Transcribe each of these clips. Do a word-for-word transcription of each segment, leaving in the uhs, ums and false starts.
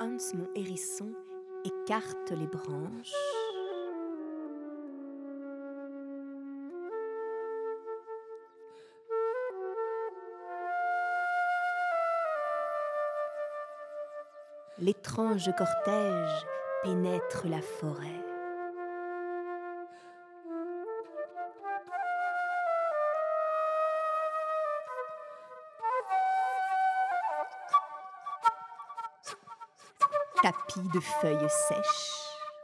Hans, mon hérisson, écarte les branches. L'étrange cortège pénètre la forêt. Tapis de feuilles sèches.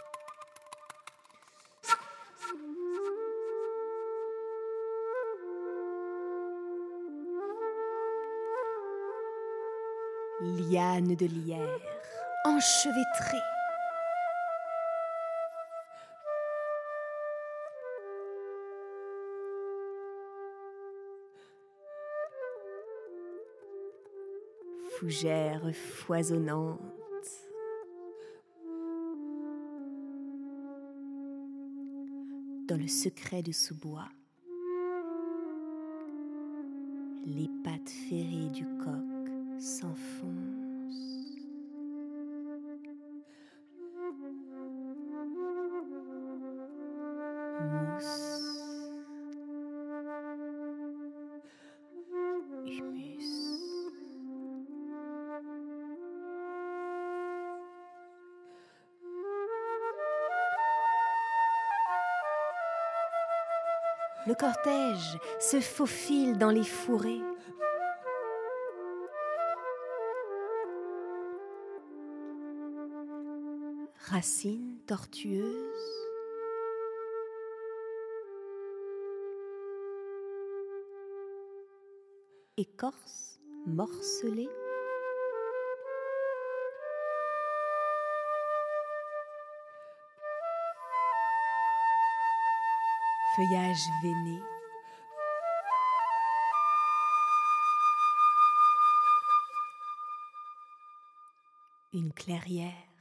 Lianes de lierre enchevêtrées. Fougères foisonnantes. Dans le secret de sous-bois, les pattes ferrées du coq s'enfoncent. Mousse, humus. Le cortège se faufile dans les fourrés. Racines tortueuses. Écorce morcelée. Feuillage veiné. Une clairière.